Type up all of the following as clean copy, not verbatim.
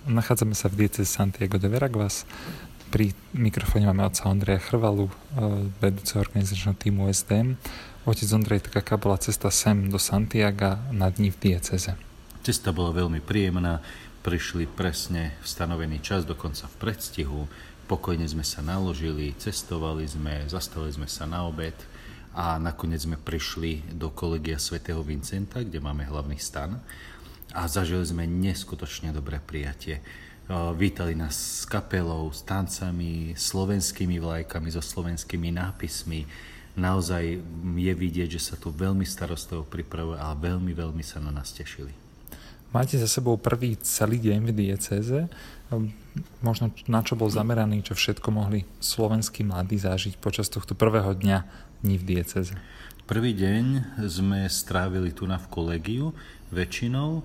Nachádzame sa v diecéze Santiago de Veraguas. Pri mikrofóne máme otca Ondreja Chrvalu, vedúceho organizačného týmu SDM. Otec Ondrej, tak aká bola cesta sem do Santiaga na dni v diecéze? Cesta bola veľmi príjemná. Prišli presne v stanovený čas, dokonca v predstihu. Pokojne sme sa naložili, cestovali sme, zastavili sme sa na obed a nakoniec sme prišli do kolegia svätého Vincenta, kde máme hlavný stan. A zažili sme neskutočne dobré prijatie. Vítali nás s kapelou, s tancami, slovenskými vlajkami, so slovenskými nápismi. Naozaj je vidieť, že sa tu veľmi starostlivo pripravuje a veľmi, veľmi sa na nás tešili. Máte za sebou prvý celý deň v diecéze. Možno na čo bol zameraný, čo všetko mohli slovenskí mladí zažiť počas tohto prvého dňa dní v diecéze? Prvý deň sme strávili tu v kolegiu väčšinou.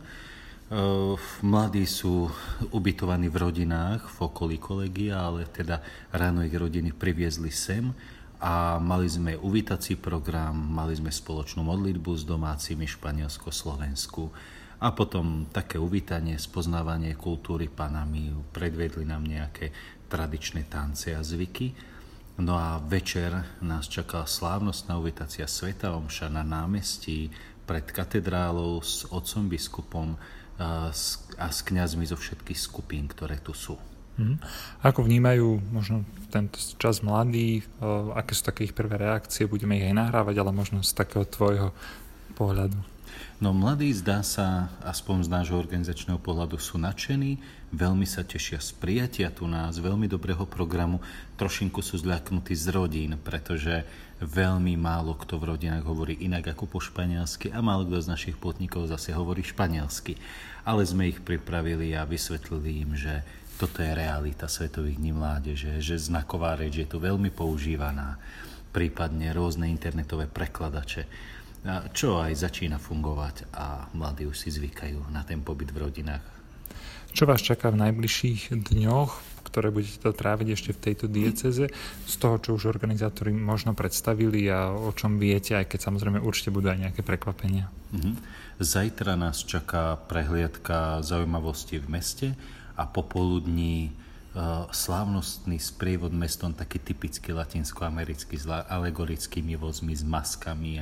Mladí sú ubytovaní v rodinách v okolí kolegia, ale teda ráno ich rodiny priviezli sem a mali sme uvítací program, mali sme spoločnú modlitbu s domácimi Španielsko-Slovensku a potom také uvítanie, spoznávanie kultúry Panamy, predvedli nám nejaké tradičné tance a zvyky. No a večer nás čakala slávnostná uvítacia svätá omša na námestí pred katedrálou s otcom biskupom a s kňazmi zo všetkých skupín, ktoré tu sú. Ako vnímajú možno tento čas mladí, aké sú také ich prvé reakcie, budeme ich aj nahrávať, ale možno z takého tvojho pohľadu? No mladí, zdá sa, aspoň z nášho organizačného pohľadu, sú nadšení, veľmi sa tešia z prijatia tu nás, veľmi dobrého programu, trošinku sú zľaknutí z rodín, pretože veľmi málo kto v rodinách hovorí inak ako po španielsky a málo kto z našich pútnikov zase hovorí španielsky. Ale sme ich pripravili a vysvetlili im, že toto je realita Svetových dní mládeže, že znaková reč je tu veľmi používaná, prípadne rôzne internetové prekladače, čo aj začína fungovať a mladí už si zvykajú na ten pobyt v rodinách. Čo vás čaká v najbližších dňoch, ktoré budete to tráviť ešte v tejto diecéze, z toho, čo už organizátori možno predstavili a o čom viete, aj keď samozrejme určite budú aj nejaké prekvapenia? Zajtra nás čaká prehliadka zaujímavosti v meste a popoludní slávnostný sprievod mestom, taký typicky latinskoamerický s alegorickými vozmi, s maskami,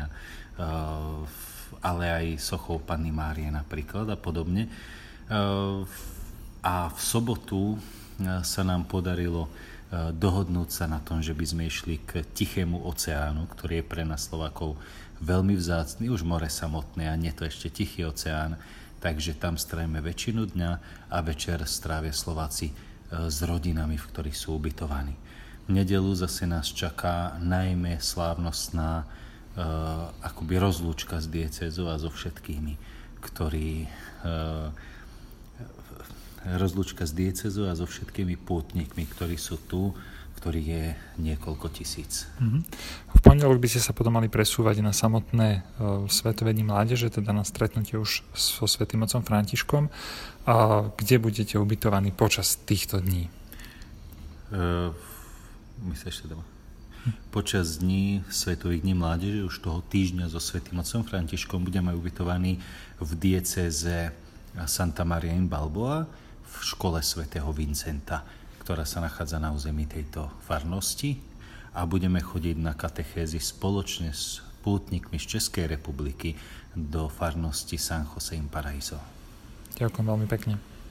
ale aj sochou Panny Márie napríklad a podobne. A v sobotu sa nám podarilo dohodnúť sa na tom, že by sme išli k Tichému oceánu, ktorý je pre nás Slovákov veľmi vzácny, už more samotné a nie to ešte Tichý oceán, takže tam strávime väčšinu dňa a večer strávia Slováci s rodinami, v ktorých sú ubytovaní. V nedeľu zase nás čaká najmä slávnostná akoby rozlúčka s diecézou a so všetkými, ktorí rozlúčka s diecézou a so všetkými pútnikmi, ktorí sú tu, ktorých je niekoľko tisíc. V pondelok by ste sa potom mali presúvať na samotné Svätové dni mládeže, teda na stretnutie už so svätým otcom Františkom. A kde budete ubytovaní počas týchto dní? Počas dní Svetových dní mládeže už toho týždňa so svätým otcom Františkom budeme ubytovaní v diecéze Santa Maria in Balboa v škole svätého Vincenta, ktorá sa nachádza na území tejto farnosti a budeme chodiť na katechézy spoločne s pútnikmi z Českej republiky do farnosti San José in Paraíso. Ďakujem veľmi pekne.